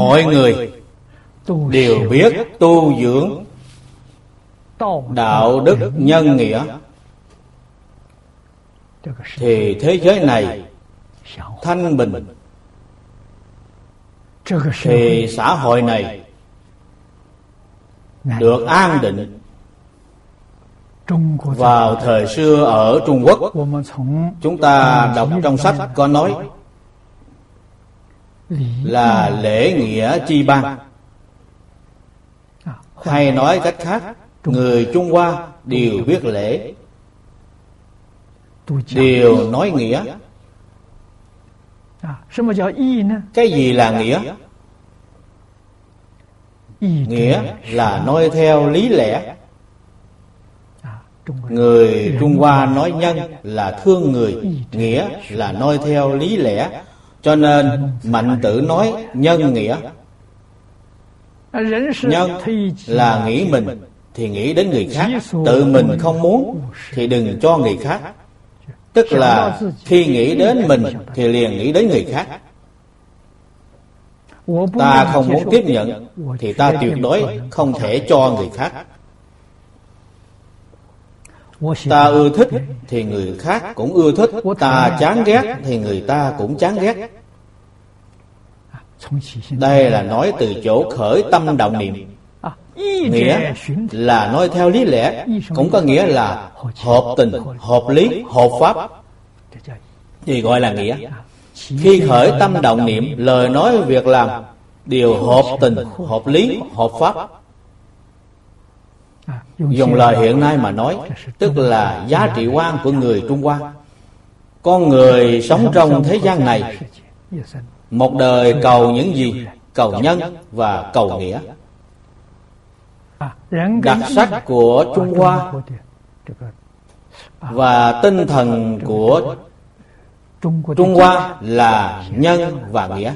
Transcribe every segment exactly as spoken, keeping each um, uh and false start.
mọi người đều biết tu dưỡng đạo đức nhân nghĩa, thì thế giới này thanh bình, thì xã hội này được an định. Vào thời xưa ở Trung Quốc, chúng ta đọc trong sách có nói là lễ nghĩa chi ban, hay nói cách khác, người Trung Hoa đều biết lễ, đều nói nghĩa. Cái gì là nghĩa? Nghĩa là nói theo lý lẽ. Người Trung Hoa nói nhân là thương người, nghĩa là nói theo lý lẽ. Cho nên Mạnh Tử nói nhân nghĩa. Nhân là nghĩ mình thì nghĩ đến người khác, tự mình không muốn thì đừng cho người khác. Tức là khi nghĩ đến mình thì liền nghĩ đến người khác. Ta không muốn tiếp nhận thì ta tuyệt đối không thể cho người khác. Ta ưa thích thì người khác cũng ưa thích, ta chán ghét thì người ta cũng chán ghét. Đây là nói từ chỗ khởi tâm động niệm. Nghĩa là nói theo lý lẽ, cũng có nghĩa là hợp tình, hợp lý, hợp pháp, thì gọi là nghĩa. Khi khởi tâm động niệm, lời nói việc làm đều hợp tình, hợp lý, hợp pháp. Dùng lời hiện nay mà nói, tức là giá trị quan của người Trung Hoa. Con người sống trong thế gian này, một đời cầu những gì? Cầu nhân và cầu nghĩa. Đặc sắc của Trung Hoa và tinh thần của Trung Hoa là nhân và nghĩa.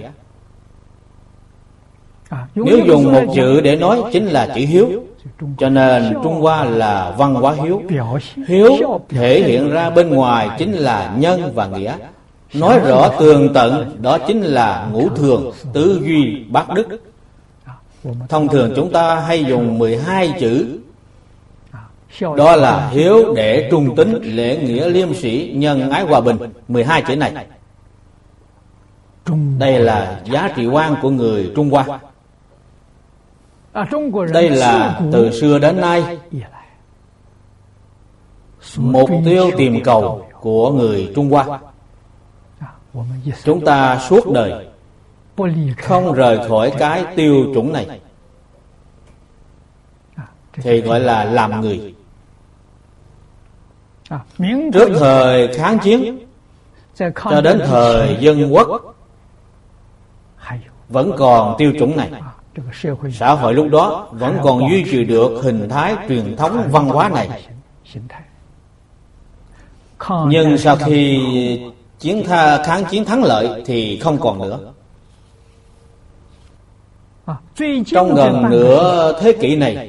Nếu dùng một chữ để nói chính là chữ hiếu. Cho nên Trung Hoa là văn hóa hiếu. Hiếu thể hiện ra bên ngoài chính là nhân và nghĩa. Nói rõ tường tận đó chính là ngũ thường, tứ duy, bát đức. Thông thường chúng ta hay dùng mười hai chữ. Đó là hiếu, đệ, trung tín, lễ, nghĩa, liêm sĩ, nhân, ái, hòa bình. mười hai chữ này. Đây là giá trị quan của người Trung Hoa. Đây là từ xưa đến nay mục tiêu tìm cầu của người Trung Hoa. Chúng ta suốt đời không rời khỏi cái tiêu chuẩn này, thì gọi là làm người. Trước thời kháng chiến cho đến thời dân quốc vẫn còn tiêu chuẩn này. Xã hội lúc đó vẫn còn duy trì được hình thái truyền thống văn hóa này. Nhưng sau khi chiến tha, kháng chiến thắng lợi thì không còn nữa. Trong gần nửa thế kỷ này,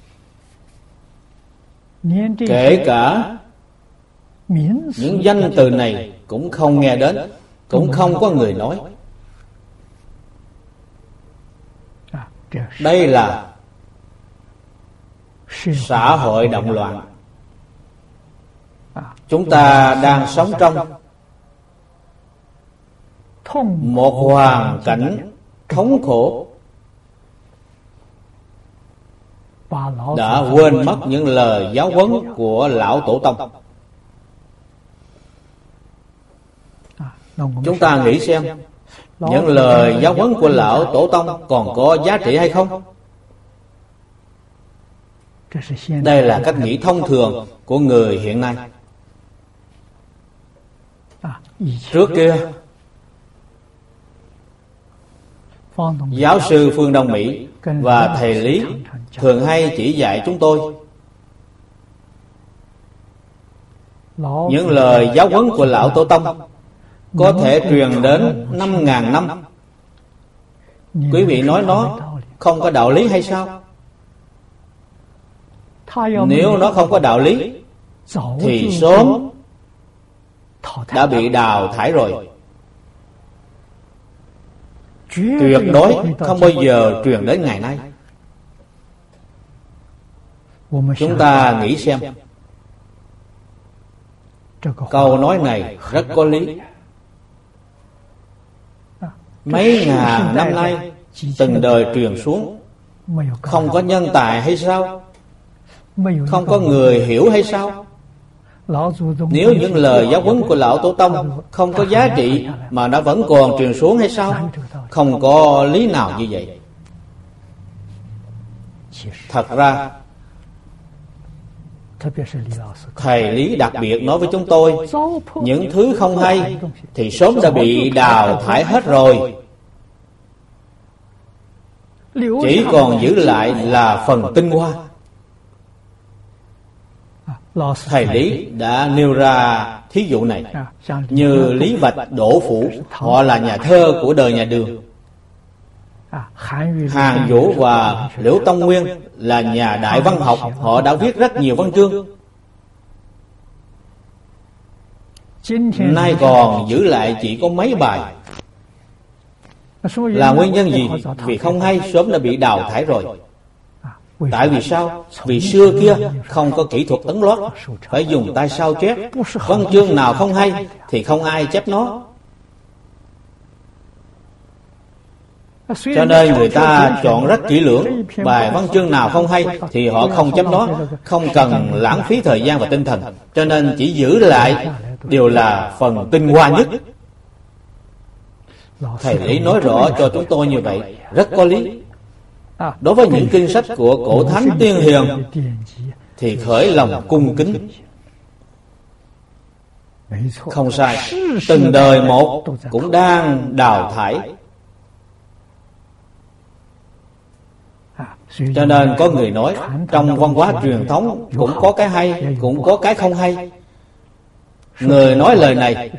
kể cả những danh từ này cũng không nghe đến, cũng không có người nói. Đây là xã hội động loạn. Chúng ta đang sống trong một hoàn cảnh thống khổ, đã quên mất những lời giáo huấn của lão tổ tông. Chúng ta nghĩ xem, những lời giáo huấn của lão tổ tông còn có giá trị hay không? Đây là cách nghĩ thông thường của người hiện nay. Trước kia, giáo sư Phương Đông Mỹ và thầy Lý thường hay chỉ dạy chúng tôi những lời giáo huấn của lão tổ tông có thể truyền đến năm ngàn năm. Quý vị nói nó không có đạo lý hay sao? Nếu nó không có đạo lý thì sớm đã bị đào thải rồi. tuyệt đối không bao giờ truyền đến ngày nay. Chúng ta nghĩ xem, câu nói này rất có lý. Mấy ngàn năm nay từng đời truyền xuống, không có nhân tài hay sao? Không có người hiểu hay sao? Nếu những lời giáo huấn của Lão Tổ Tông không có giá trị mà nó vẫn còn truyền xuống hay sao? Không có lý nào như vậy. Thật ra Thầy Lý đặc biệt nói với chúng tôi, những thứ không hay thì sớm đã bị đào thải hết rồi, chỉ còn giữ lại là phần tinh hoa. Thầy Lý đã nêu ra thí dụ này, như Lý Bạch, Đỗ Phủ, họ là nhà thơ của đời nhà Đường. Hàn Vũ và Liễu Tông Nguyên là nhà đại văn học, họ đã viết rất nhiều văn chương. Nay còn giữ lại chỉ có mấy bài. Là nguyên nhân gì? Vì không hay sớm đã bị đào thải rồi. Tại vì sao? Vì xưa kia không có kỹ thuật ấn loát, phải dùng tay sao chép. Văn chương nào không hay thì không ai chép nó. Cho nên người ta chọn rất kỹ lưỡng. Bài văn chương nào không hay thì họ không chép nó, không cần lãng phí thời gian và tinh thần. Cho nên chỉ giữ lại đều là phần tinh hoa nhất. Thầy Lý nói rõ cho chúng tôi như vậy, rất có lý. Đối với những kinh sách của cổ thánh tiên hiền thì khởi lòng cung kính. Không sai, từng đời một cũng đang đào thải. Cho nên có người nói, trong văn hóa truyền thống cũng có cái hay, cũng có cái không hay. Người nói lời này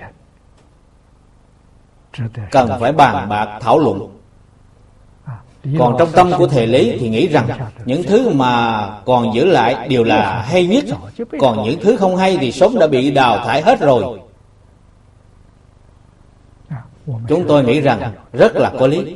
cần phải bàn bạc thảo luận. Còn trong tâm của Thầy Lý thì nghĩ rằng những thứ mà còn giữ lại đều là hay nhất, còn những thứ không hay thì sớm đã bị đào thải hết rồi. Chúng tôi nghĩ rằng rất là có lý.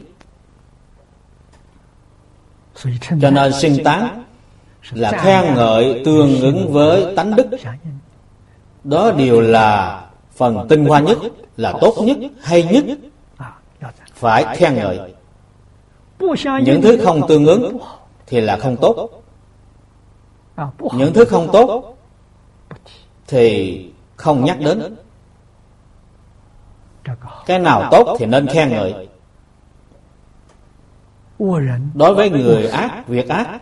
Cho nên xưng tán là khen ngợi tương ứng với tánh đức. Đó đều là phần tinh hoa nhất, là tốt nhất, hay nhất. Phải khen ngợi. Những thứ không tương ứng thì là không tốt. Những thứ không tốt thì không nhắc đến. Cái nào tốt thì nên khen ngợi. Đối với người ác, việc ác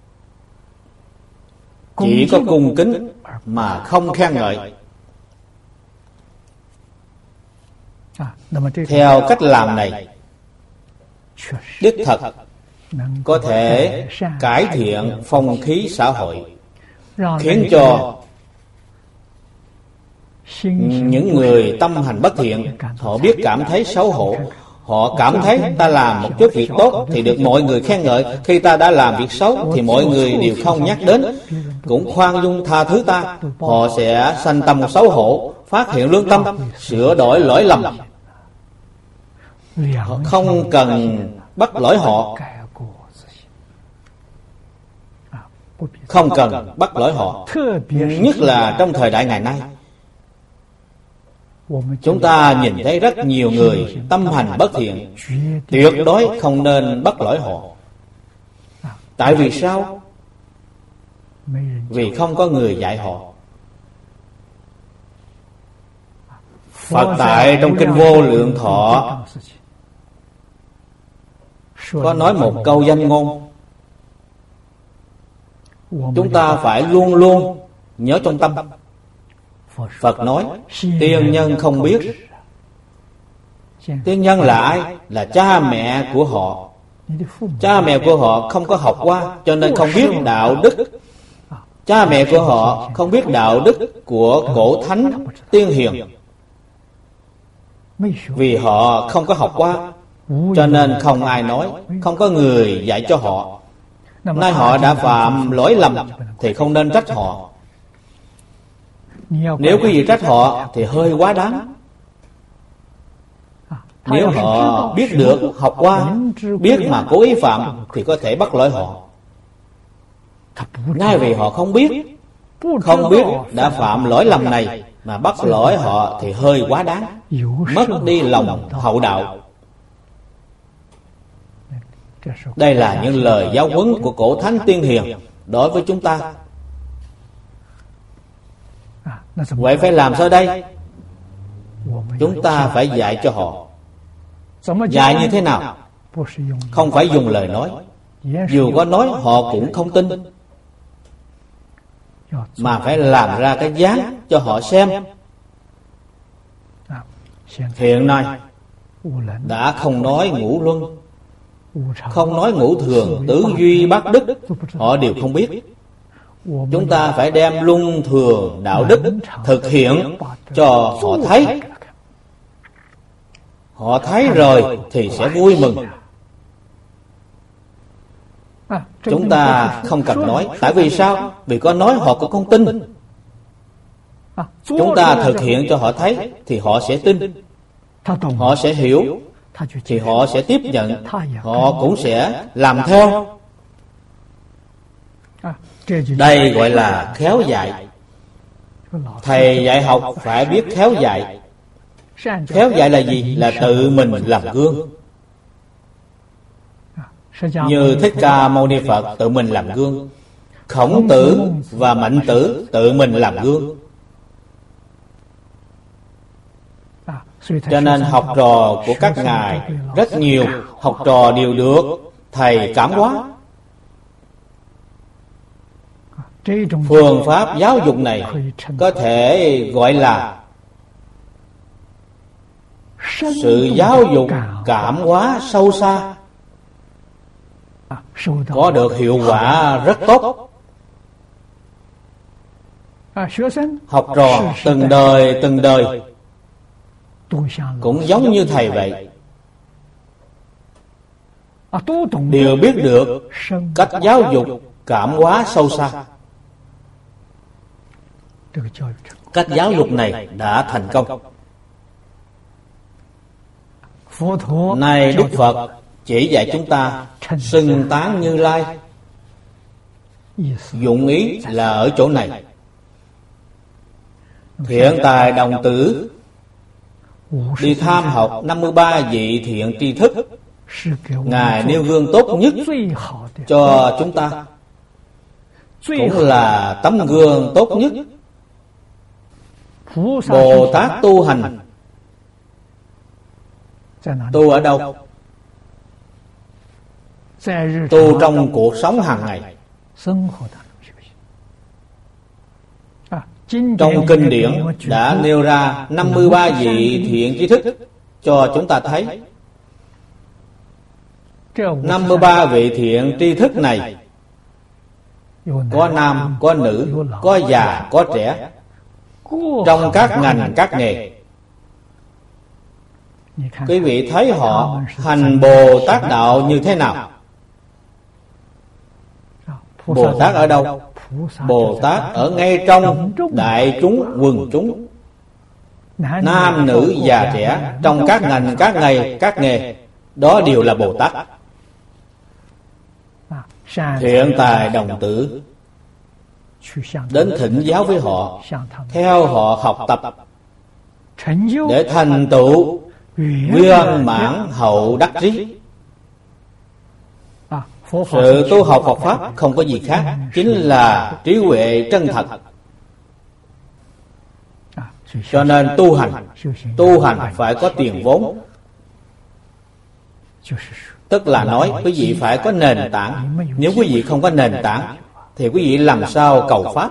chỉ có cung kính mà không khen ngợi. Theo cách làm này, đích thật có thể cải thiện phong khí xã hội, khiến cho những người tâm hành bất thiện họ biết cảm thấy xấu hổ. Họ cảm thấy ta làm một chút việc tốt thì được mọi người khen ngợi, khi ta đã làm việc xấu thì mọi người đều không nhắc đến, cũng khoan dung tha thứ ta. Họ sẽ sanh tâm xấu hổ, phát hiện lương tâm, sửa đổi lỗi lầm. Họ không cần bắt lỗi họ, không cần bắt lỗi họ, nhất là trong thời đại ngày nay. Chúng ta nhìn thấy rất nhiều người tâm hành bất thiện, tuyệt đối không nên bắt lỗi họ. Tại vì sao? Vì không có người dạy họ. Phật tại trong Kinh Vô Lượng Thọ có nói một câu danh ngôn, chúng ta phải luôn luôn nhớ trong tâm. Phật nói, tiên nhân không biết. Tiên nhân là ai? Là cha mẹ của họ. Cha mẹ của họ không có học qua, cho nên không biết đạo đức. Cha mẹ của họ không biết đạo đức của cổ thánh tiên hiền. Vì họ không có học qua, cho nên không ai nói, không có người dạy cho họ. Nay họ đã phạm lỗi lầm thì không nên trách họ. Nếu quý vị trách họ thì hơi quá đáng. Nếu họ biết được, học qua, biết mà cố ý phạm thì có thể bắt lỗi họ. Ngay vì họ không biết, không biết đã phạm lỗi lầm này mà bắt lỗi họ thì hơi quá đáng, mất đi lòng hậu đạo. Đây là những lời giáo huấn của cổ thánh tiên hiền đối với chúng ta. Vậy phải làm sao đây? Chúng ta phải dạy cho họ. Dạy như thế nào? Không phải dùng lời nói, dù có nói họ cũng không tin, mà phải làm ra cái dáng cho họ xem. Hiện nay đã không nói ngũ luân, không nói ngũ thường, tứ duy, bát đức, họ đều không biết. Chúng ta phải đem luân thường đạo đức thực hiện cho họ thấy. Họ thấy rồi thì sẽ vui mừng. Chúng ta không cần nói. Tại vì sao? Vì có nói họ cũng không tin. Chúng ta thực hiện cho họ thấy thì họ sẽ tin, họ sẽ hiểu, thì họ sẽ tiếp nhận, họ cũng sẽ làm theo. Đây gọi là khéo dạy. Thầy dạy học phải biết khéo dạy. Khéo dạy là gì? Là tự mình làm gương. Như Thích Ca Mâu Ni Phật tự mình làm gương, Khổng Tử và Mạnh Tử tự mình làm gương. Cho nên học trò của các ngài rất nhiều, học trò đều được thầy cảm hóa. Phương pháp giáo dục này có thể gọi là sự giáo dục cảm hóa sâu xa, có được hiệu quả rất tốt. Học trò từng đời từng đời cũng giống như thầy vậy, đều biết được cách giáo dục cảm hóa sâu xa. Cách giáo dục này đã thành công. Nay Đức Phật chỉ dạy chúng ta xưng tán Như Lai. Dụng ý là ở chỗ này. Thiện tài đồng tử đi tham học năm mươi ba vị thiện tri thức, ngài nêu gương tốt nhất cho chúng ta, cũng là tấm gương tốt nhất. Bồ Tát tu hành tu ở đâu? Tu trong cuộc sống hàng ngày. Trong kinh điển đã nêu ra năm mươi ba vị thiện tri thức cho chúng ta thấy. năm mươi ba vị thiện tri thức này có nam, có nữ, có già, có trẻ, trong các ngành, các nghề. Quý vị thấy họ hành Bồ Tát đạo như thế nào? Bồ Tát ở đâu? Bồ Tát ở ngay trong đại chúng, quần chúng, nam nữ già trẻ, trong các ngành, các nghề, các nghề, đó đều là Bồ Tát. Thiện tài đồng tử đến thỉnh giáo với họ, theo họ học tập để thành tựu viên mãn hậu đắc trí. Sự tu học Phật Pháp không có gì khác, chính là trí huệ chân thật. Cho nên tu hành, tu hành phải có tiền vốn. Tức là nói quý vị phải có nền tảng. Nếu quý vị không có nền tảng thì quý vị làm sao cầu Pháp?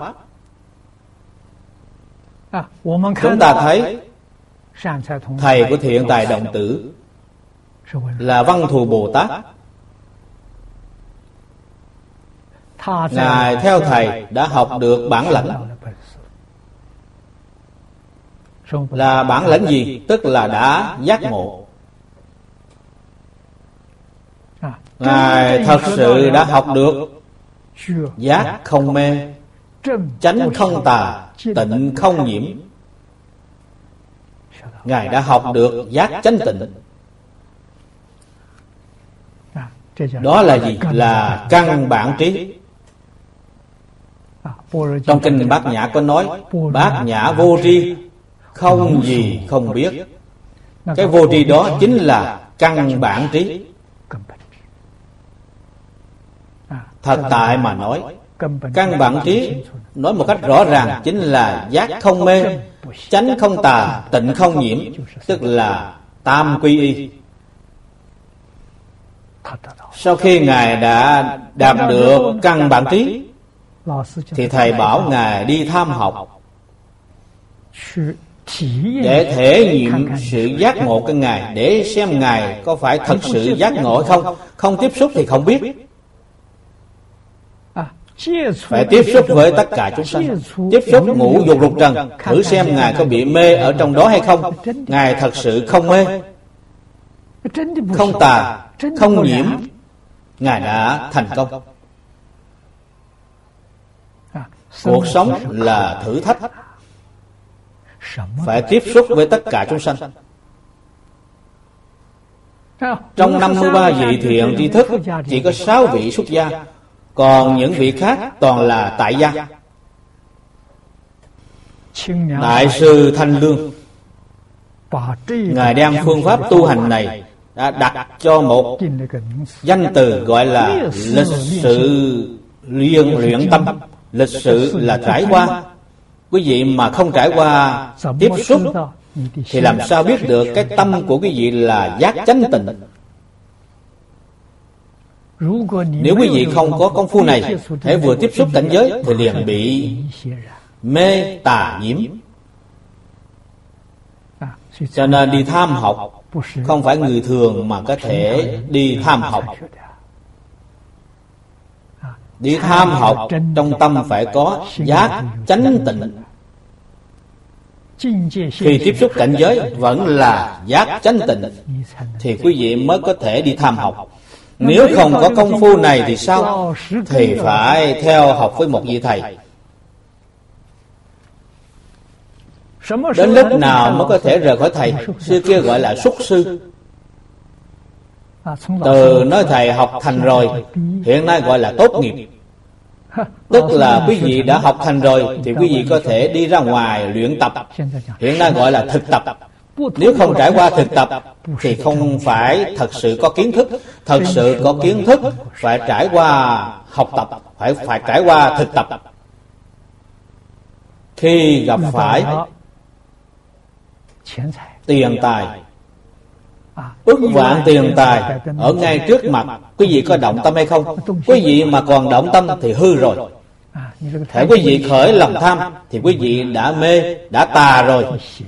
Chúng ta thấy thầy của thiện tài đồng tử là Văn Thù Bồ Tát. Ngài theo thầy đã học được bản lãnh. Là bản lãnh gì? Tức là đã giác ngộ. Ngài thật sự đã học được giác không mê, chánh không tà, tịnh không nhiễm. Ngài đã học được giác chánh tịnh. Đó là gì? Là căn bản trí. Trong kinh Bát Nhã có nói, Bát Nhã vô tri, không gì không biết. Cái vô tri đó chính là căn bản trí. Thật tại mà nói, căn bản trí nói một cách rõ ràng chính là giác không mê, chánh không tà, tịnh không nhiễm, tức là tam quy y. Sau khi Ngài đã đạt được căn bản trí thì Thầy bảo Ngài đi tham học để thể nghiệm sự giác ngộ của Ngài, để xem Ngài có phải thật sự giác ngộ hay không. Không tiếp xúc thì không biết. Phải tiếp xúc với tất cả chúng sanh, tiếp xúc ngũ dục lục trần, thử xem Ngài có bị mê ở trong đó hay không. Ngài thật sự không mê, không tà, không nhiễm, Ngài đã thành công. Cuộc sống là thử thách, phải tiếp xúc với tất cả chúng sanh. Trong năm mươi ba vị thiện tri thức chỉ có sáu vị xuất gia, còn những vị khác toàn là tại gia. Đại sư Thanh Lương, Ngài đem phương pháp tu hành này đã đặt cho một danh từ gọi là lịch sự luyện luyện tâm. Lịch sự là trải qua. Quý vị mà không trải qua tiếp xúc thì làm sao biết được cái tâm của quý vị là giác chánh tịnh. Nếu quý vị không có công phu này, hễ vừa tiếp xúc cảnh giới thì liền bị mê tà nhiễm. Cho nên đi tham học không phải người thường mà có thể đi tham học. Đi tham học trong tâm phải có giác chánh tịnh. Khi tiếp xúc cảnh giới vẫn là giác chánh tịnh thì quý vị mới có thể đi tham học. Nếu không có công phu này thì sao? Thì phải theo học với một vị thầy. Đến lúc nào mới có thể rời khỏi thầy? Xưa kia gọi là xuất sư. Từ nói thầy học thành rồi, hiện nay gọi là tốt nghiệp. Tức là quý vị đã học thành rồi thì quý vị có thể đi ra ngoài luyện tập. Hiện nay gọi là thực tập. Nếu không trải qua thực tập thì không phải thật sự có kiến thức. Thật sự có kiến thức phải trải qua học tập, phải phải trải qua thực tập. Khi gặp phải tiền tài, ức vạn tiền tài ở ngay trước mặt, quý vị có động tâm hay không? Quý vị mà còn động tâm thì hư rồi. Hãy quý vị khởi lòng tham thì quý vị đã mê, đã tà rồi,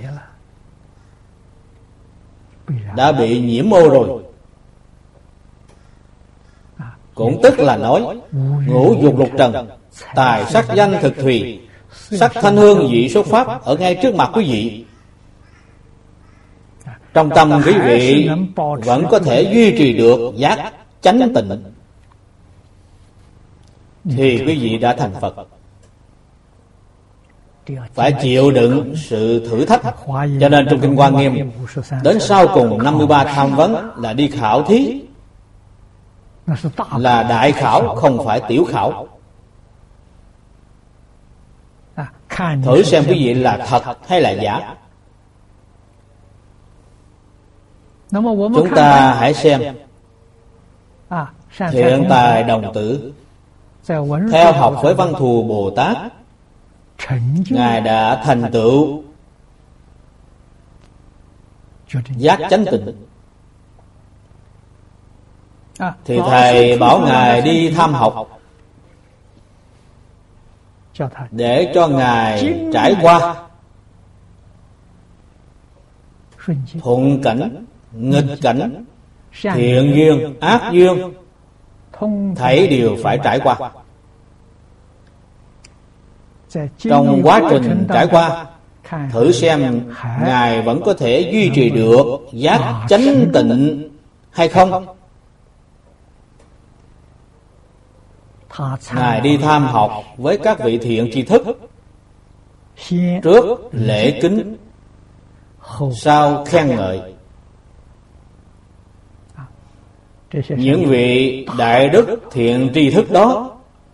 đã bị nhiễm ô rồi. Cũng tức là nói ngũ dục lục trần, tài sắc danh thực thùy, sắc thanh hương vị số pháp ở ngay trước mặt quý vị. Trong tâm quý vị vẫn có thể duy trì được giác chánh tịnh thì quý vị đã thành Phật. Phải chịu đựng sự thử thách. Cho nên trong Kinh Hoa Nghiêm, đến sau cùng năm mươi ba tham vấn là đi khảo thí, là đại khảo, không phải tiểu khảo. Thử xem quý vị là thật hay là giả. Chúng ta hãy xem Thiện Tài Đồng Tử theo học với Văn Thù Bồ Tát, Ngài đã thành tựu giác chánh tịnh. Thì Thầy bảo Ngài đi tham học để cho Ngài trải qua thuận cảnh, nghịch cảnh, thiện duyên, ác duyên, thảy đều phải trải qua. Trong quá trình trải qua, thử xem Ngài vẫn có thể duy trì được giác chánh tịnh hay không. Ngài đi tham học với các vị thiện tri thức, trước lễ kính, sau khen ngợi. những vị đại đức thiện tri thức đó,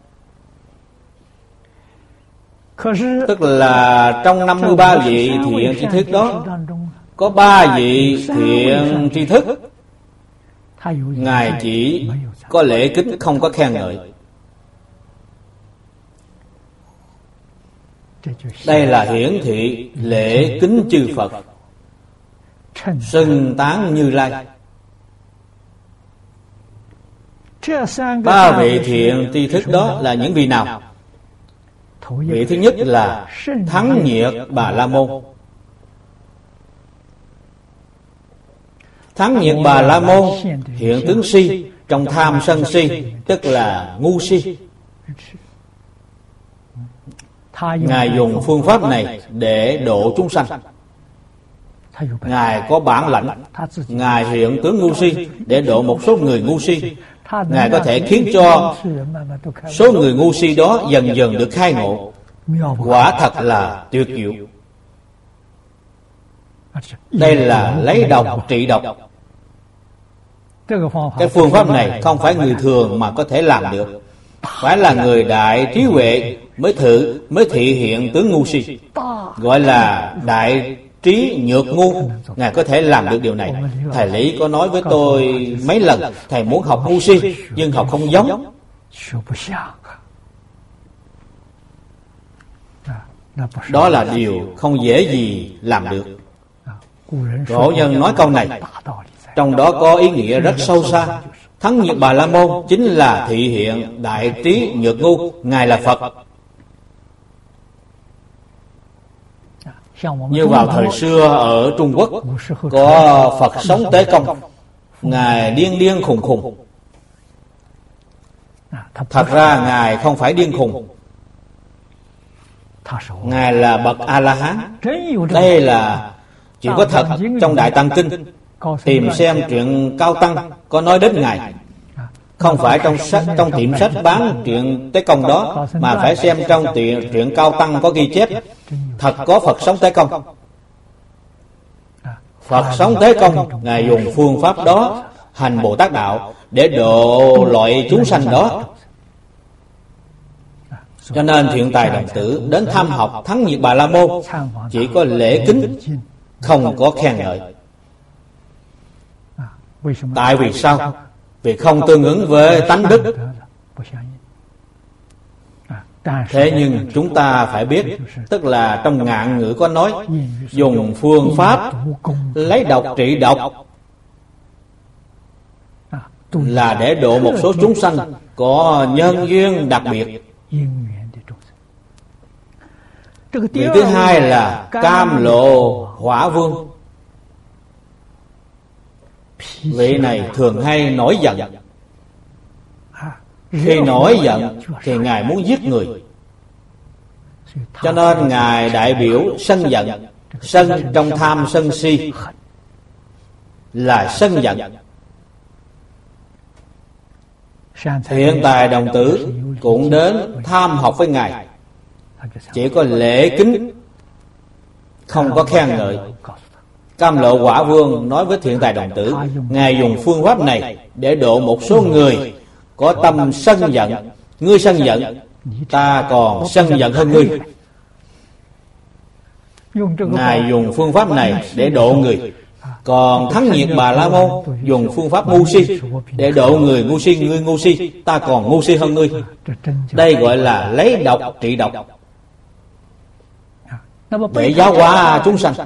tức là trong năm mươi ba vị thiện tri thức đó có ba vị thiện tri thức Ngài chỉ có lễ kính, không có khen ngợi. Đây là hiển thị lễ kính chư Phật, xưng tán Như Lai. Ba vị thiện tri thức đó là những vị nào? Vị thứ nhất là Thắng Nhiệt Bà La Môn. Thắng Nhiệt Bà La Môn hiện tướng si trong tham sân si, tức là ngu si. Ngài dùng phương pháp này để độ chúng sanh. Ngài có bản lãnh, Ngài hiện tướng ngu si để độ một số người ngu si. Ngài có thể khiến cho số người ngu si đó dần dần được khai ngộ. Quả thật là tuyệt diệu. Đây là lấy độc trị độc. Cái phương pháp này không phải người thường mà có thể làm được, phải là người đại trí huệ mới thử mới thị hiện tướng ngu si, gọi là đại trí nhược ngu. Ngài có thể làm được điều này. Thầy Lý có nói với tôi mấy lần, thầy muốn học ngu si nhưng học không giống. Đó là điều không dễ gì làm được. Cổ nhân nói câu này, trong đó có ý nghĩa rất sâu xa. Thắng Nhiệt Bà La Môn chính là thị hiện đại trí nhược ngu. Ngài là Phật. Như vào thời xưa ở Trung Quốc có Phật sống Tế Công. Ngài điên điên khùng khùng. Thật ra Ngài không phải điên khùng, Ngài là bậc A-la-hán. Đây là chuyện có thật trong Đại Tăng Kinh. Tìm xem truyện Cao Tăng có nói đến Ngài. Không phải trong sách, trong tiệm sách bán truyện Tế Công đó, mà phải xem trong truyện, truyện Cao Tăng có ghi chép. Thật có Phật sống Tế Công. Phật sống Tế Công, Ngài dùng phương pháp đó hành Bồ Tát Đạo để độ loại chúng sanh đó. Cho nên Thiện Tài Đồng Tử đến thăm học Thắng Nhiệt Bà La Môn chỉ có lễ kính, không có khen ngợi. Tại vì sao? Vì không tương ứng với tánh đức. Thế nhưng chúng ta phải biết, tức là trong Ngạn ngữ có nói, dùng phương pháp lấy độc trị độc là để độ một số chúng sanh có nhân duyên đặc biệt. Vị thứ hai là Cam Lộ Hỏa Vương. Vị này thường hay nổi giận. Khi nổi giận thì Ngài muốn giết người, cho nên Ngài đại biểu sân giận. Sân trong tham sân si là sân giận. Thiện Tài Đồng Tử cũng đến tham học với Ngài, chỉ có lễ kính, không có khen ngợi. Cam Lộ Hỏa Vương nói với Thiện Tài Đồng Tử, Ngài dùng phương pháp này để độ một số người có tâm sân giận. Ngươi sân giận, ta còn sân giận hơn ngươi. Ngài dùng phương pháp này để độ người. Còn Thắng Nhiệt Bà La Môn dùng phương pháp ngu si để độ người ngu si. Ngươi ngu si, ta còn ngu si hơn ngươi. Đây gọi là lấy độc trị độc, để giáo hóa chúng sanh.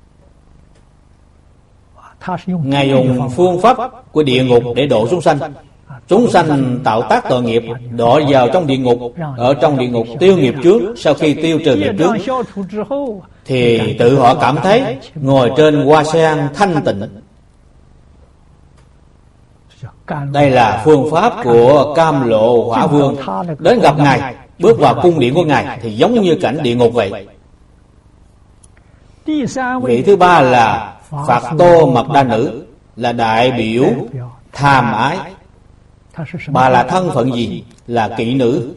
Ngài dùng phương pháp của địa ngục để độ chúng sanh. Chúng sanh tạo tác tội nghiệp, đọa vào trong địa ngục. Ở trong địa ngục tiêu nghiệp trước, sau khi tiêu trừ nghiệp trước thì tự họ cảm thấy ngồi trên hoa sen thanh tịnh. Đây là phương pháp của Cam Lộ Hỏa Vương. Đến gặp Ngài, bước vào cung điện của Ngài thì giống như cảnh địa ngục vậy. Vị thứ ba là Phạt Tô Mật Đa Nữ, là đại biểu tham ái. Bà là thân phận gì? Là kỵ nữ.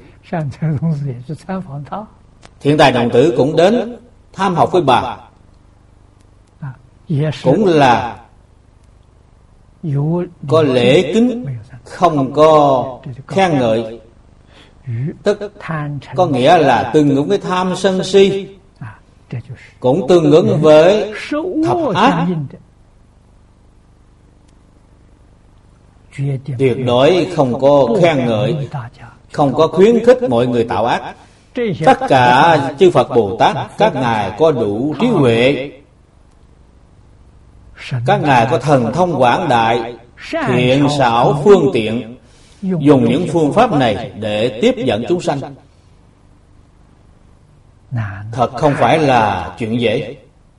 Thiện Tài Đồng Tử cũng đến tham học với bà, cũng là có lễ kính, không có khen ngợi, tức có nghĩa là tương ứng với tham sân si, cũng tương ứng với thập ác. Tuyệt đối không có khen ngợi, không có khuyến khích mọi người tạo ác. Tất cả chư Phật Bồ Tát, các ngài có đủ trí huệ, các ngài có thần thông quảng đại, thiện xảo phương tiện, dùng những phương pháp này để tiếp dẫn chúng sanh. Thật không phải là chuyện dễ.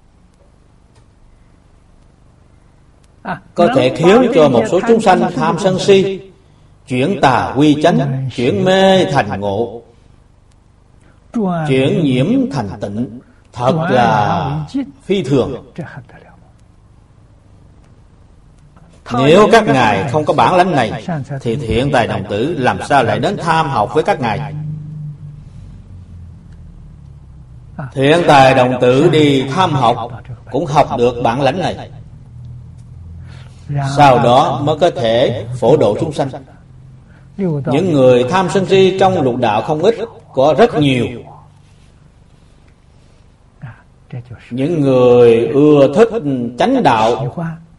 Có thể khiến cho một số chúng sanh tham sân si chuyển tà quy chánh, chuyển mê thành ngộ, chuyển nhiễm thành tịnh, thật là phi thường. Nếu các ngài không có bản lãnh này thì thiện tài đồng tử làm sao lại đến tham học với các ngài? Thiện tài đồng tử đi tham học cũng học được bản lãnh này, sau đó mới có thể phổ độ chúng sanh. Những người tham sân si trong lục đạo không ít, có rất nhiều. Những người ưa thích chánh đạo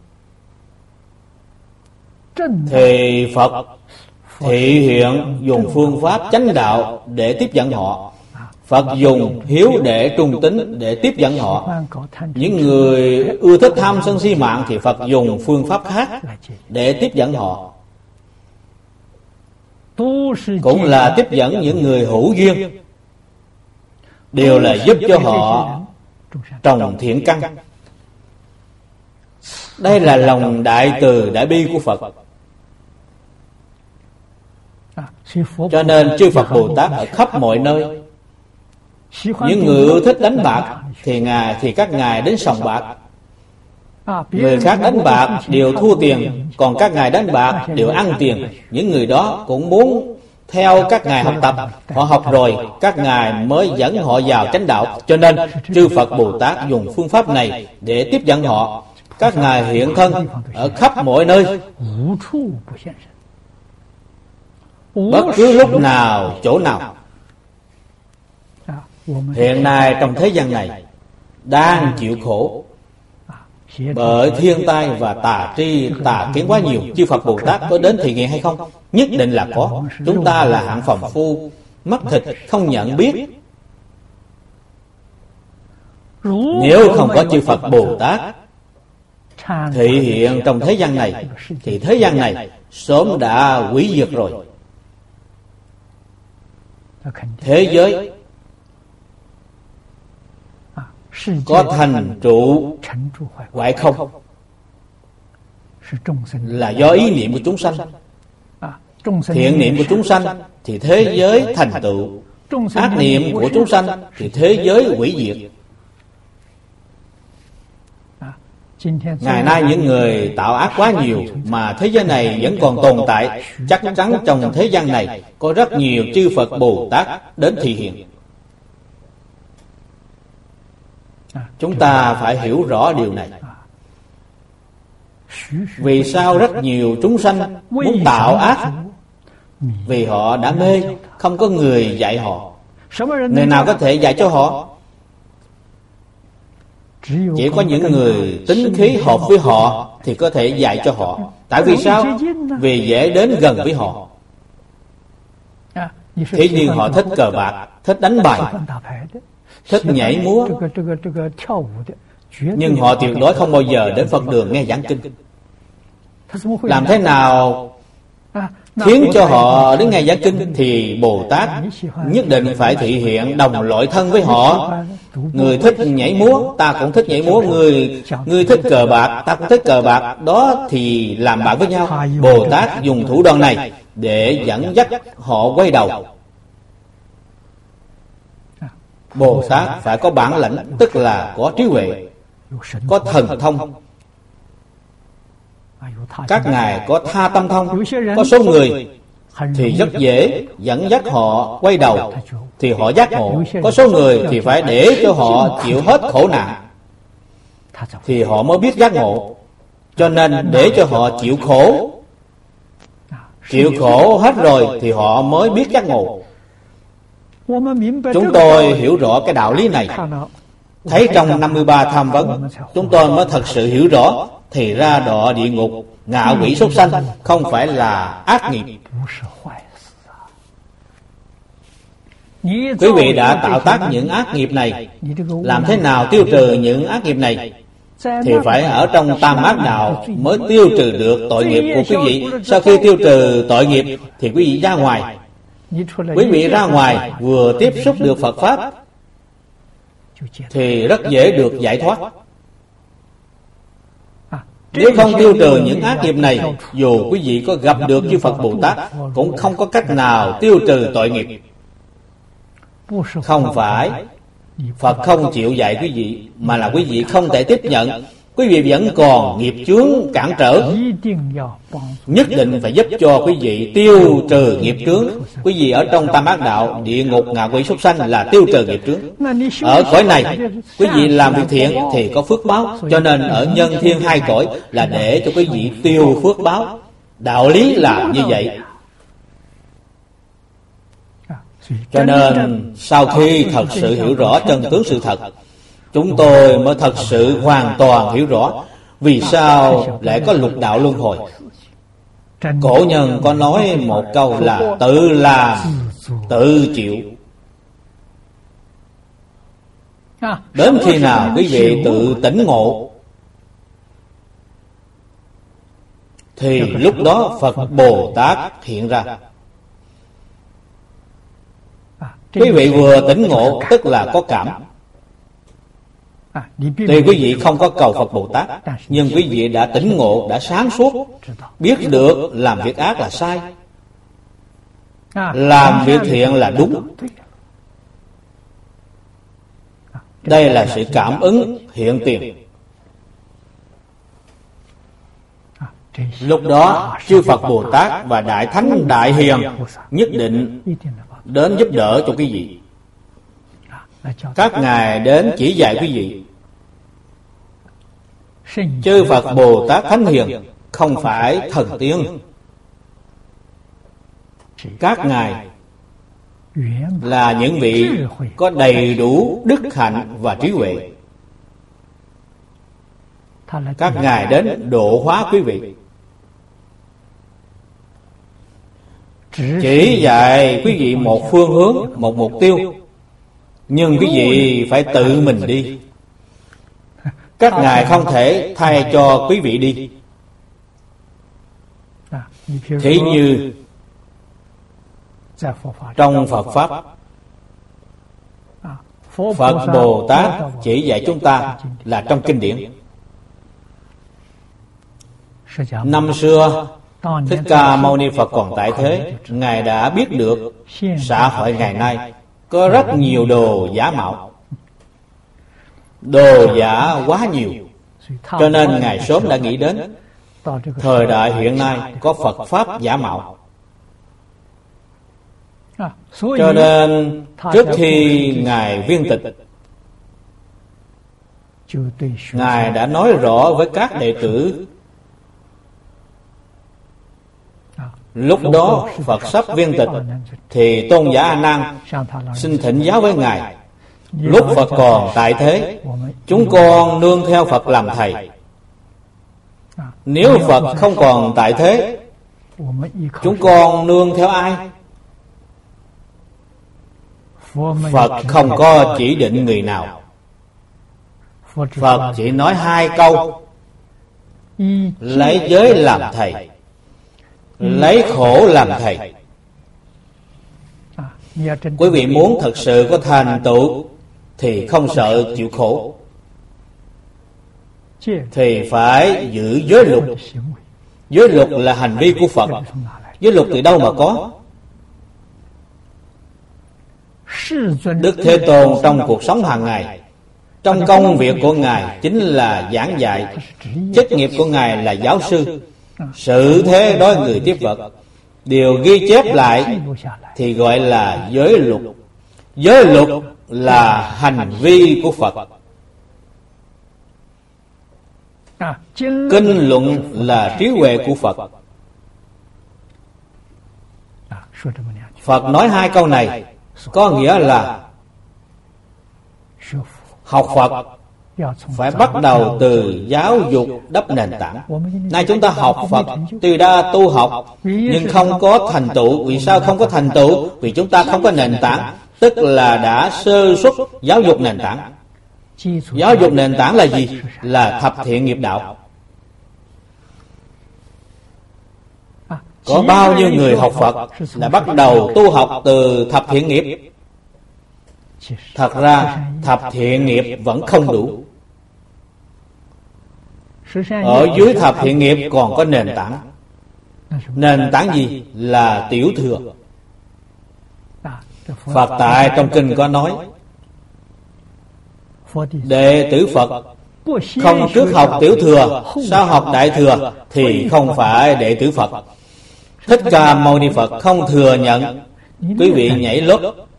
thì Phật thị hiện dùng phương pháp chánh đạo để tiếp dẫn họ. Phật dùng hiếu để trung tín để tiếp dẫn họ. Những người ưa thích tham sân si mạng thì Phật dùng phương pháp khác để tiếp dẫn họ, cũng là tiếp dẫn những người hữu duyên, đều là giúp cho họ trồng thiện căn. Đây là lòng đại từ đại bi của Phật. Cho nên chư Phật Bồ Tát ở khắp mọi nơi. Những người ưa thích đánh bạc thì ngài thì các ngài đến sòng bạc. Người khác đánh bạc đều thua tiền, còn các ngài đánh bạc đều ăn tiền. Những người đó cũng muốn theo các ngài học tập. Họ học rồi, các ngài mới dẫn họ vào chánh đạo. Cho nên chư Phật Bồ Tát dùng phương pháp này để tiếp dẫn họ. Các ngài hiện thân ở khắp mọi nơi, bất cứ lúc nào, chỗ nào. Hiện nay trong thế gian này đang chịu khổ bởi thiên tai và tà tri tà kiến quá nhiều. Chư Phật Bồ Tát có đến thị hiện hay không? Nhất định là có. Chúng ta là hạng phàm phu, mắt thịt không nhận biết. Nếu không có chư Phật Bồ Tát thị hiện trong thế gian này thì thế gian này sớm đã hủy diệt rồi. Thế giới có thành trụ hoại không là do ý niệm của chúng sanh. Thiện niệm của chúng sanh thì thế giới thành tựu, ác niệm của chúng sanh thì thế giới hủy diệt. Ngày nay những người tạo ác quá nhiều mà thế giới này vẫn còn tồn tại. Chắc chắn trong thế gian này có rất nhiều chư Phật Bồ Tát đến thị hiện. Chúng ta phải hiểu rõ điều này. Vì sao rất nhiều chúng sanh muốn tạo ác? Vì họ đã mê, không có người dạy họ. Người nào có thể dạy cho họ? Chỉ có những người tính khí hợp với họ thì có thể dạy cho họ. Tại vì sao? Vì dễ đến gần với họ. Thế nhưng họ thích cờ bạc, thích đánh bài, thích nhảy múa, nhưng họ tuyệt đối không bao giờ đến Phật đường nghe giảng kinh. Làm thế nào khiến cho họ đến nghe giảng kinh? Thì Bồ Tát nhất định phải thị hiện đồng loại thân với họ. Người thích nhảy múa, ta cũng thích nhảy múa. Người người thích cờ bạc, ta cũng thích cờ bạc. Đó thì làm bạn với nhau. Bồ Tát dùng thủ đoạn này để dẫn dắt họ quay đầu. Bồ Tát phải có bản lãnh, tức là có trí huệ, có thần thông. Các ngài có tha tâm thông. Có số người thì rất dễ dẫn dắt họ quay đầu thì họ giác ngộ. Có số người thì phải để cho họ chịu hết khổ nạn thì họ mới biết giác ngộ. Cho nên để cho họ chịu khổ. Chịu khổ hết rồi thì họ mới biết giác ngộ. Chúng tôi hiểu rõ cái đạo lý này, thấy trong năm mươi ba tham vấn, chúng tôi mới thật sự hiểu rõ thì ra đọa địa ngục, ngạ quỷ súc sanh không phải là ác nghiệp. Quý vị đã tạo tác những ác nghiệp này, làm thế nào tiêu trừ những ác nghiệp này? Thì phải ở trong tam ác đạo mới tiêu trừ được tội nghiệp của quý vị. Sau khi tiêu trừ tội nghiệp thì quý vị ra ngoài. Quý vị ra ngoài vừa tiếp xúc được Phật Pháp thì rất dễ được giải thoát. Nếu không tiêu trừ những ác nghiệp này, dù quý vị có gặp được chư Phật Bồ Tát cũng không có cách nào tiêu trừ tội nghiệp. Không phải Phật không chịu dạy quý vị, mà là quý vị không thể tiếp nhận. Quý vị vẫn còn nghiệp chướng cản trở, nhất định phải giúp cho quý vị tiêu trừ nghiệp chướng. Quý vị ở trong tam ác đạo, địa ngục, ngạ quỷ súc sanh là tiêu trừ nghiệp chướng. Ở cõi này quý vị làm việc thiện thì có phước báo, cho nên ở nhân thiên hai cõi là để cho quý vị tiêu phước báo. Đạo lý là như vậy. Cho nên sau khi thật sự hiểu rõ chân tướng sự thật, chúng tôi mới thật sự hoàn toàn hiểu rõ vì sao lại có lục đạo luân hồi. Cổ nhân có nói một câu là tự làm tự chịu. Đến khi nào quý vị tự tỉnh ngộ thì lúc đó Phật Bồ Tát hiện ra. Quý vị vừa tỉnh ngộ tức là có cảm. Tuy quý vị không có cầu Phật Bồ Tát, nhưng quý vị đã tỉnh ngộ, đã sáng suốt, biết được làm việc ác là sai, làm việc thiện là đúng. Đây là sự cảm ứng hiện tiền. Lúc đó chư Phật Bồ Tát và Đại Thánh Đại Hiền nhất định đến giúp đỡ cho quý vị. Các ngài đến chỉ dạy quý vị. Chư Phật Bồ Tát Thánh Hiền không phải thần tiên. Các ngài là những vị có đầy đủ đức hạnh và trí huệ. Các ngài đến độ hóa quý vị, chỉ dạy quý vị một phương hướng, một mục tiêu, nhưng quý vị phải tự mình đi. Các ngài không thể thay cho quý vị đi. Thí như trong Phật Pháp, Phật Bồ Tát chỉ dạy chúng ta là trong kinh điển. Năm xưa Thích Ca Mâu Ni Phật còn tại thế, ngài đã biết được xã hội ngày nay có rất nhiều đồ giả mạo, đồ giả quá nhiều, cho nên ngài sớm đã nghĩ đến thời đại hiện nay có Phật Pháp giả mạo. Cho nên trước khi ngài viên tịch, ngài đã nói rõ với các đệ tử. Lúc đó Phật sắp viên tịch thì Tôn giả A Nan xin thỉnh giáo với ngài. Lúc Phật còn tại thế, chúng con nương theo Phật làm thầy. Nếu Phật không còn tại thế, chúng con nương theo ai? Phật không có chỉ định người nào. Phật chỉ nói hai câu: lấy giới làm thầy, lấy khổ làm thầy. Quý vị muốn thật sự có thành tựu thì không sợ chịu khổ, thì phải giữ giới luật. Giới luật là hành vi của Phật. Giới luật từ đâu mà có? Đức Thế Tôn trong cuộc sống hàng ngày, trong công việc của ngài chính là giảng dạy. Chức nghiệp của ngài là giáo sư. Sự thế đối người tiếp vật, điều ghi chép lại thì gọi là giới luật. Giới luật là hành vi của Phật. Kinh luận là trí huệ của Phật. Phật nói hai câu này có nghĩa là học Phật phải bắt đầu từ giáo dục đắp nền tảng. Nay chúng ta học Phật tuy đã tu học nhưng không có thành tựu. Vì sao không có thành tựu? Vì chúng ta không có nền tảng, tức là đã sơ suất giáo dục nền tảng. Giáo dục nền tảng là gì? Là thập thiện nghiệp đạo. Có bao nhiêu người học Phật là bắt đầu tu học từ thập thiện nghiệp? Thật ra thập thiện nghiệp vẫn không đủ. Ở dưới thập thiện nghiệp còn có nền tảng. Nền tảng gì? Là tiểu thừa. Phật tại trong kinh có nói, đệ tử Phật không trước học tiểu thừa, sau học đại thừa thì không phải đệ tử Phật. Thích Ca Mâu Ni Phật không thừa nhận quý vị nhảy lớp.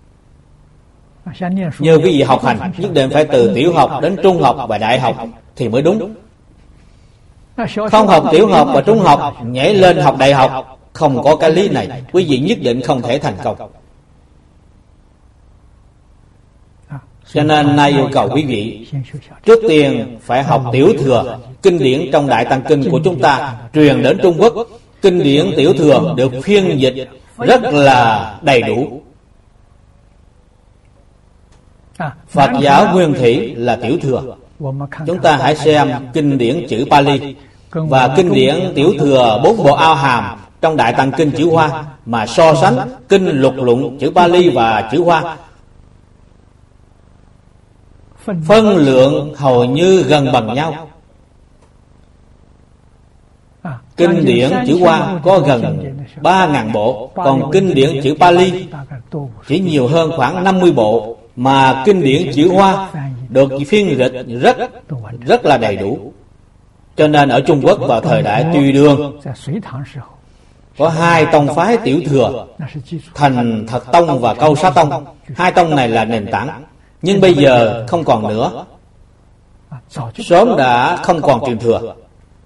Như quý vị học hành nhất định phải từ tiểu học đến trung học và đại học thì mới đúng. Không học tiểu học và trung học nhảy lên học đại học, không có cái lý này, quý vị nhất định không thể thành công. Cho nên nay yêu cầu quý vị trước tiên phải học tiểu thừa. Kinh điển trong Đại Tăng Kinh của chúng ta truyền đến Trung Quốc, kinh điển tiểu thừa được phiên dịch rất là đầy đủ. Phật giáo nguyên thủy là tiểu thừa. Chúng ta hãy xem kinh điển chữ Pali và kinh điển tiểu thừa bốn bộ ao hàm trong Đại Tăng Kinh chữ Hoa, mà so sánh kinh lục luận chữ Pali và chữ Hoa, phân lượng hầu như gần bằng nhau. Kinh điển chữ Hoa có gần ba ngàn bộ, còn kinh điển chữ Pali chỉ nhiều hơn khoảng năm mươi bộ, mà kinh điển chữ Hoa được phiên dịch rất rất là đầy đủ. Cho nên ở Trung Quốc vào thời đại Tùy Đường có hai tông phái tiểu thừa, Thành Thật Tông và Câu Xá Tông. Hai tông này là nền tảng, nhưng bây giờ không còn nữa, sớm đã không còn truyền thừa.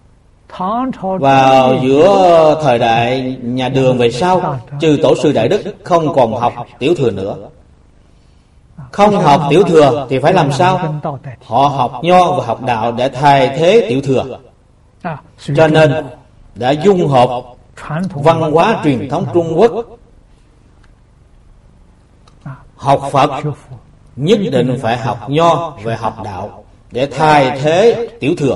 Vào giữa thời đại nhà Đường về sau, trừ tổ sư Đại Đức không còn học tiểu thừa nữa. Không học tiểu thừa thì phải làm sao? Họ học nho và học đạo để thay thế tiểu thừa. Cho nên đã dung hợp văn hóa truyền thống Trung Quốc. Học Phật nhất định phải học nho và học đạo để thay thế tiểu thừa.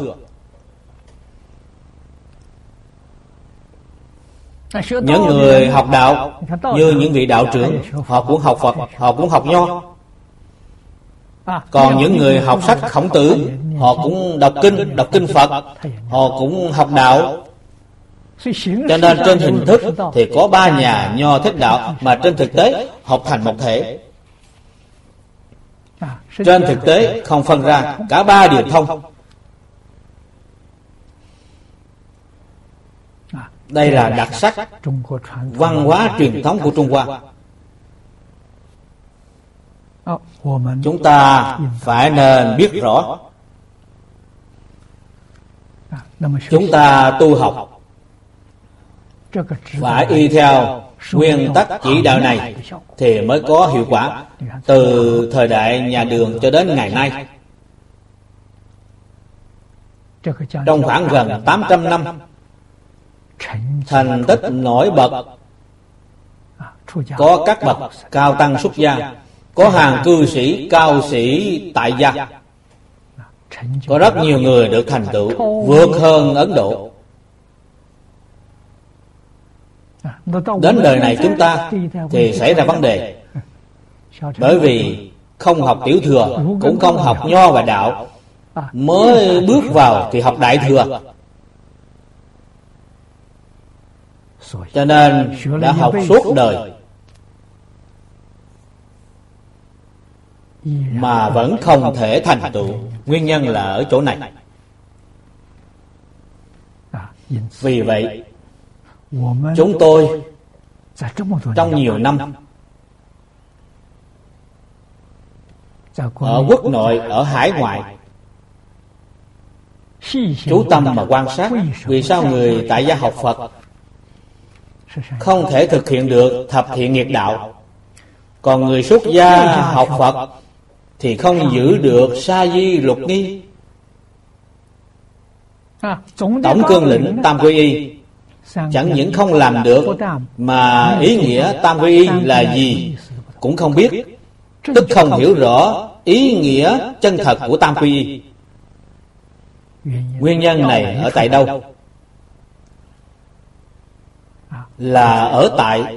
Những người học đạo như những vị đạo trưởng, họ cũng học Phật, họ cũng học nho. Còn những người học sách Khổng Tử, họ cũng đọc kinh, đọc kinh Phật, họ cũng học đạo. Cho nên trên hình thức thì có ba nhà nho thích đạo, mà trên thực tế học thành một thể. Trên thực tế không phân ra, cả ba đều thông. Đây là đặc sắc văn hóa truyền thống của Trung Hoa. Chúng ta phải nên biết rõ, chúng ta tu học phải y theo nguyên tắc chỉ đạo này thì mới có hiệu quả. Từ thời đại nhà Đường cho đến ngày nay, trong khoảng gần tám trăm năm, thành tích nổi bật có các bậc cao tăng xuất gia, có hàng cư sĩ cao sĩ tại gia, có rất nhiều người được thành tựu vượt hơn Ấn Độ. Đến đời này chúng ta thì xảy ra vấn đề, bởi vì không học tiểu thừa, cũng không học nho và đạo, mới bước vào thì học đại thừa. Cho nên đã học suốt đời mà vẫn không thể thành tựu. Nguyên nhân là ở chỗ này. Vì vậy chúng tôi trong nhiều năm ở quốc nội, ở hải ngoại chú tâm mà quan sát, vì sao người tại gia học Phật không thể thực hiện được thập thiện nghiệp đạo, còn người xuất gia học Phật thì không giữ được sa di lục nghi. Tổng cương lĩnh tam quy y chẳng những không làm được, mà ý nghĩa tam quy y là gì cũng không biết, tức không hiểu rõ ý nghĩa chân thật của tam quy y. Nguyên nhân này ở tại đâu? Là ở tại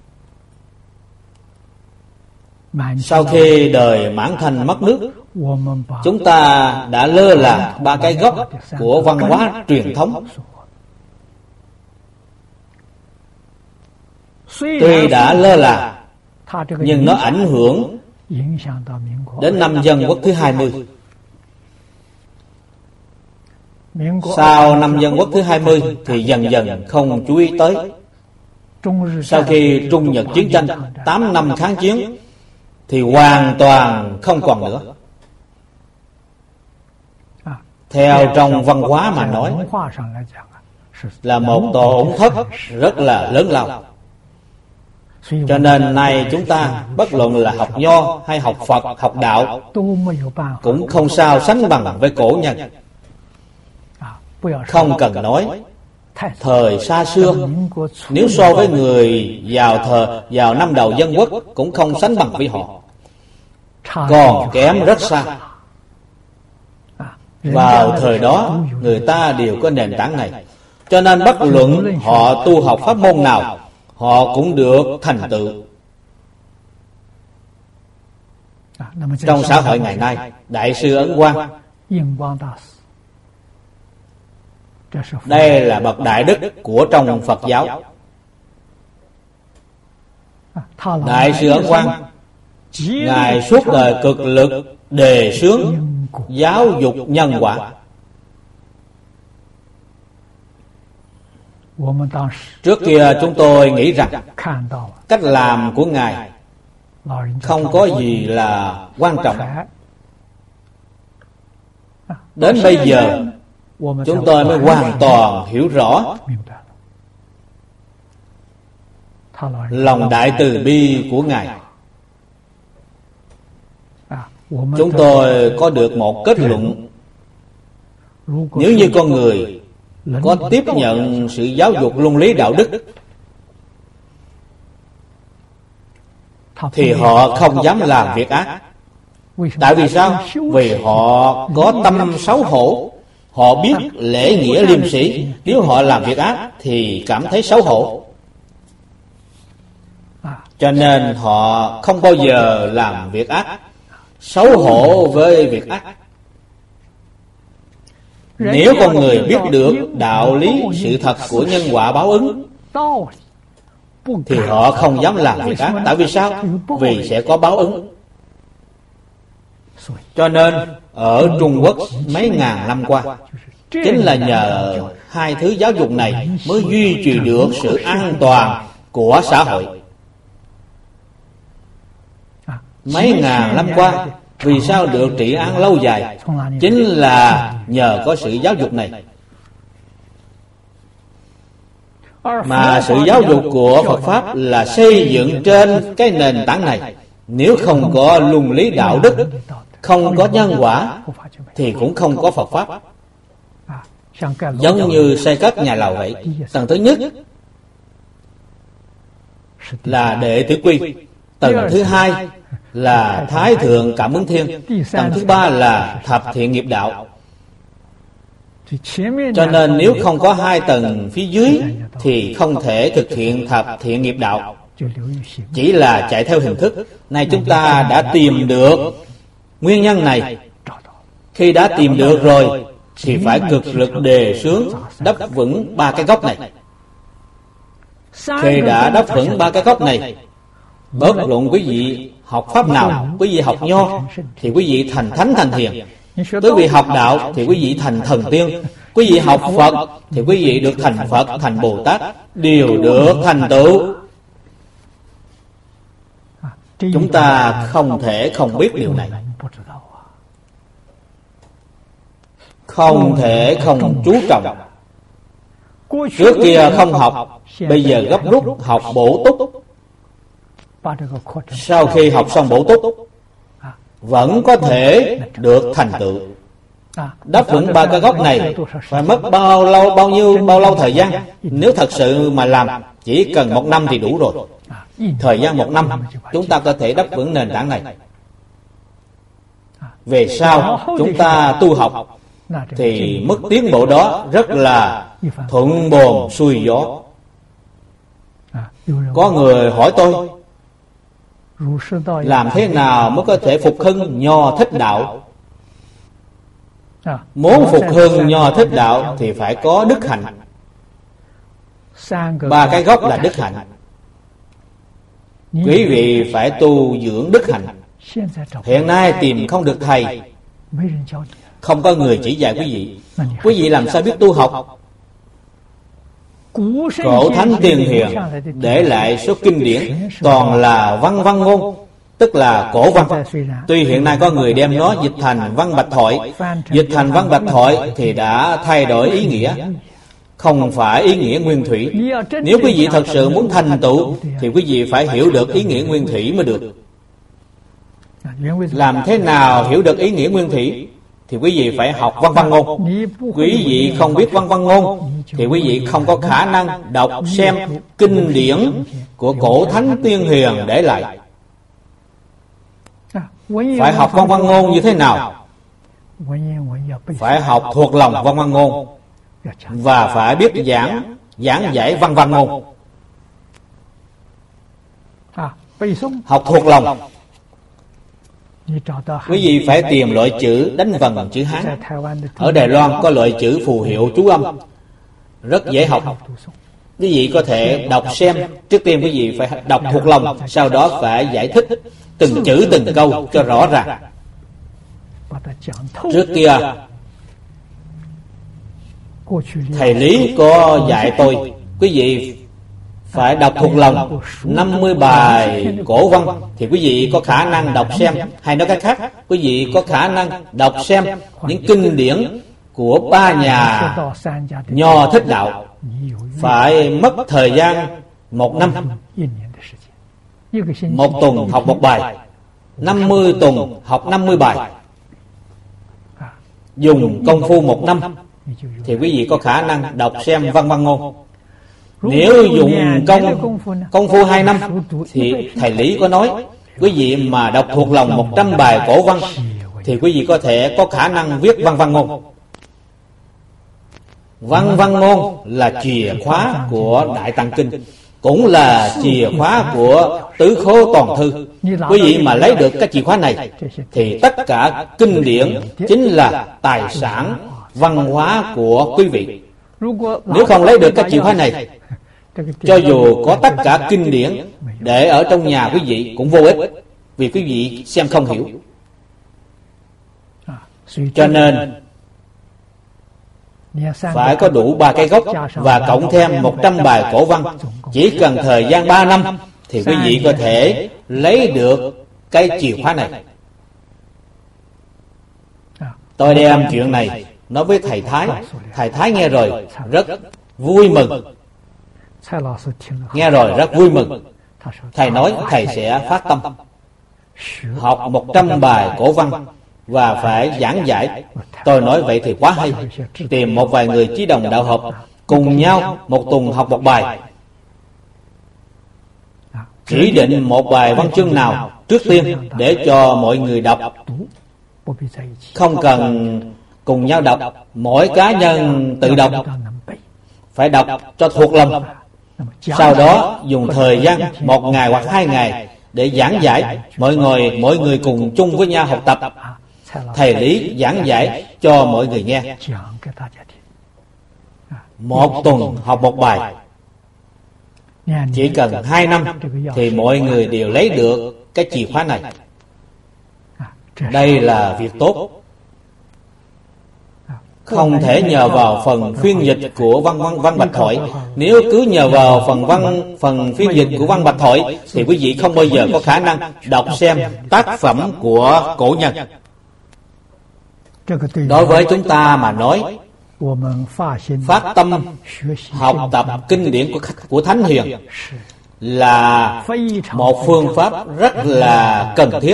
sau khi đời mãn thành mất nước, chúng ta đã lơ là ba cái gốc của văn hóa truyền thống. Tuy đã lơ là, nhưng nó ảnh hưởng đến năm Dân Quốc thứ hai mươi. Sau năm Dân Quốc thứ hai mươi thì dần dần không chú ý tới. Sau khi Trung Nhật chiến tranh tám năm kháng chiến thì hoàn toàn không còn nữa. Theo trong văn hóa mà nói, là một tổn thất rất là lớn lao. Cho nên nay chúng ta bất luận là học Nho hay học Phật, học đạo cũng không sao sánh bằng với cổ nhân. Không cần nói thời xa xưa, nếu so với người vào thời vào năm đầu Dân Quốc cũng không sánh bằng với họ, còn kém rất xa. Vào thời đó người ta đều có nền tảng này, cho nên bất luận họ tu học pháp môn nào, họ cũng được thành tựu. Trong xã hội ngày nay, Đại sư Ấn Quang, đây là bậc đại đức của trong Phật giáo. Đại sư Ấn Quang, Ngài suốt đời cực lực đề xướng giáo dục nhân quả. Trước kia chúng tôi nghĩ rằng cách làm của Ngài không có gì là quan trọng. Đến bây giờ chúng tôi mới hoàn toàn hiểu rõ lòng đại từ bi của Ngài. Chúng tôi có được một kết luận: nếu như con người có tiếp nhận sự giáo dục luân lý đạo đức thì họ không dám làm việc ác. Tại vì sao? Vì họ có tâm xấu hổ, họ biết lễ nghĩa liêm sĩ. Nếu họ làm việc ác thì cảm thấy xấu hổ, cho nên họ không bao giờ làm việc ác. Xấu hổ với việc ác. Nếu con người biết được đạo lý sự thật của nhân quả báo ứng thì họ không dám làm việc ác. Tại vì sao? Vì sẽ có báo ứng. Cho nên ở Trung Quốc mấy ngàn năm qua, chính là nhờ hai thứ giáo dục này mới duy trì được sự an toàn của xã hội. Mấy ngàn năm qua, vì sao được trị an lâu dài? Chính là nhờ có sự giáo dục này. Mà sự giáo dục của Phật Pháp là xây dựng trên cái nền tảng này. Nếu không có luân lý đạo đức, không có nhân quả, thì cũng không có Phật Pháp. Giống như xây cất nhà lầu vậy. Tầng thứ nhất là đệ tử quy, tầng thứ hai là Thái Thượng Cảm Ứng Thiên, tầng thứ ba là Thập Thiện Nghiệp Đạo. Cho nên nếu không có hai tầng phía dưới thì không thể thực hiện Thập Thiện Nghiệp Đạo, chỉ là chạy theo hình thức. Này chúng ta đã tìm được nguyên nhân này. Khi đã tìm được rồi thì phải cực lực đề xướng đắp vững ba cái gốc này. Khi đã đắp vững ba cái gốc này, bất luận quý vị học pháp nào, quý vị học Nho thì quý vị thành thánh thành thiền, quý vị học đạo thì quý vị thành thần tiên, quý vị học Phật thì quý vị được thành Phật, thành Bồ Tát, đều được thành tựu. Chúng ta không thể không biết điều này. không thể không chú trọng. Trước kia không học, bây giờ gấp rút học bổ túc. Sau khi học xong bổ túc, vẫn có thể được thành tựu. Đáp vững ba cái gốc này phải mất bao lâu, bao nhiêu, bao lâu thời gian? Nếu thật sự mà làm, chỉ cần một năm thì đủ rồi. Thời gian một năm, chúng ta có thể đáp vững nền tảng này. Về sau, chúng ta tu học, thì mức tiến bộ đó rất là thuận buồm xuôi gió. Có người hỏi tôi, làm thế nào mới có thể phục hưng Nho Thích Đạo? Muốn phục hưng Nho Thích Đạo thì phải có đức hạnh. Ba cái gốc là đức hạnh. Quý vị phải tu dưỡng đức hạnh. Hiện nay tìm không được thầy, không có người chỉ dạy quý vị. Quý vị làm sao biết tu học? Cổ thánh tiền hiền để lại số kinh điển toàn là văn văn ngôn, tức là cổ văn. Tuy hiện nay có người đem nó dịch thành văn bạch thoại, dịch thành văn bạch thoại thì đã thay đổi ý nghĩa, không phải ý nghĩa nguyên thủy. Nếu quý vị thật sự muốn thành tựu thì quý vị phải hiểu được ý nghĩa nguyên thủy mới được. Làm thế nào hiểu được ý nghĩa nguyên thủy? Thì quý vị phải học văn văn ngôn. Quý vị không biết văn văn ngôn thì quý vị không có khả năng đọc xem kinh điển của cổ thánh tiên hiền để lại. Phải học văn văn ngôn như thế nào? Phải học thuộc lòng văn văn ngôn và phải biết giảng giảng giải văn văn ngôn. Học thuộc lòng, quý vị phải tìm loại chữ đánh vần bằng chữ Hán. Ở Đài Loan có loại chữ phù hiệu chú âm rất dễ học. Quý vị có thể đọc xem. Trước tiên quý vị phải đọc thuộc lòng, sau đó phải giải thích từng chữ từng câu cho rõ ràng. Trước kia thầy Lý có dạy tôi, quý vị phải đọc thuộc lòng năm mươi bài cổ văn thì quý vị có khả năng đọc xem. Hay nói cách khác, quý vị có khả năng đọc xem những kinh điển của ba nhà Nho Thích Đạo. Phải mất thời gian một năm, một tuần học một bài, năm mươi tuần học năm mươi bài. Dùng công phu một năm thì quý vị có khả năng đọc xem văn văn ngôn. Nếu dùng công công phu hai năm thì thầy Lý có nói, quý vị mà đọc thuộc lòng một trăm bài cổ văn thì quý vị có thể có khả năng viết văn văn ngôn. Văn văn ngôn là chìa khóa của Đại Tạng Kinh, cũng là chìa khóa của Tứ Khố Toàn Thư. Quý vị mà lấy được cái chìa khóa này thì tất cả kinh điển chính là tài sản văn hóa của quý vị. Nếu không lấy được cái chìa khóa này, cho dù có tất cả kinh điển để ở trong nhà quý vị cũng vô ích, vì quý vị xem không hiểu. Cho nên phải có đủ ba cái gốc và cộng thêm một trăm bài cổ văn. Chỉ cần thời gian ba năm thì quý vị có thể lấy được cái chìa khóa này. Tôi đem chuyện này nói với thầy Thái. Thầy Thái nghe rồi rất vui mừng. Nghe rồi rất vui mừng. Thầy nói thầy sẽ phát tâm học một trăm bài cổ văn và phải giảng giải. Tôi nói vậy thì quá hay. Tìm một vài người chí đồng đạo hợp cùng nhau một tuần học một bài. Chỉ định một bài văn chương nào trước tiên để cho mọi người đọc. Không cần cùng nhau đọc, mỗi cá nhân tự đọc. Phải đọc cho thuộc lòng. Sau đó dùng thời gian một ngày hoặc hai ngày để giảng giải. Mọi người mỗi người cùng chung với nhau học tập. Thầy Lý giảng giải cho mọi người nghe. Một tuần học một bài. Chỉ cần hai năm thì mọi người đều lấy được cái chìa khóa này. Đây là việc tốt. Không thể nhờ vào phần phiên dịch của văn văn văn bạch thoại. Nếu cứ nhờ vào phần văn phần phiên dịch của văn bạch thoại thì quý vị không bao giờ có khả năng đọc xem tác phẩm của cổ nhân. Đối với chúng ta mà nói, phát tâm học tập kinh điển của, của Thánh Hiền là một phương pháp rất là cần thiết.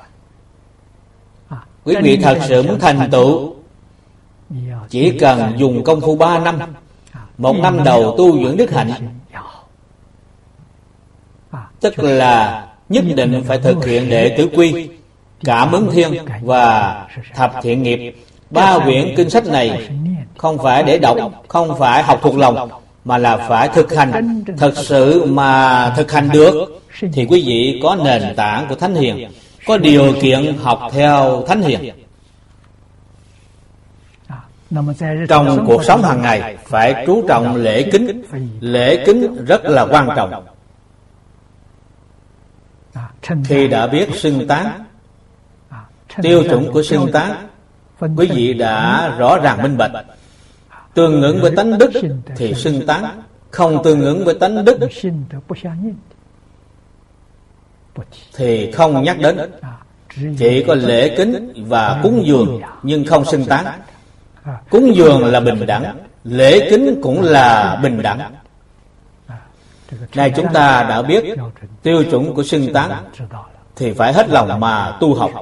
Quý vị thật sự muốn thành tựu, chỉ cần dùng công phu ba năm, một năm đầu tu dưỡng đức hạnh, tức là nhất định phải thực hiện đệ tử quy, Cảm ứng thiên và thập thiện nghiệp. Ba quyển kinh sách này không phải để đọc, không phải học thuộc lòng, mà là phải thực hành. Thật sự mà thực hành được thì quý vị có nền tảng của Thánh Hiền, có điều kiện học theo Thánh Hiền. Trong cuộc sống hàng ngày phải chú trọng lễ kính. Lễ kính rất là quan trọng. Khi đã biết xưng tán, tiêu chuẩn của xưng tán, quý vị đã rõ ràng minh bạch. Tương ứng với tánh đức thì xưng tán, không tương ứng với tánh đức thì không nhắc đến. Chỉ có lễ kính và cúng dường nhưng không xưng tán. Cúng dường là bình đẳng, lễ kính cũng là bình đẳng. Nay chúng ta đã biết tiêu chuẩn của xưng tán thì phải hết lòng mà tu học.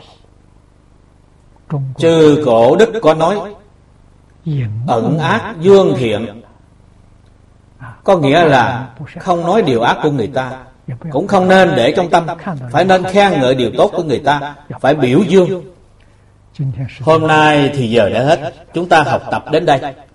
Chư cổ đức có nói ẩn ác dương thiện, có nghĩa là không nói điều ác của người ta, cũng không nên để trong tâm, phải nên khen ngợi điều tốt của người ta, phải biểu dương. Hôm nay thì giờ đã hết, chúng ta học tập đến đây.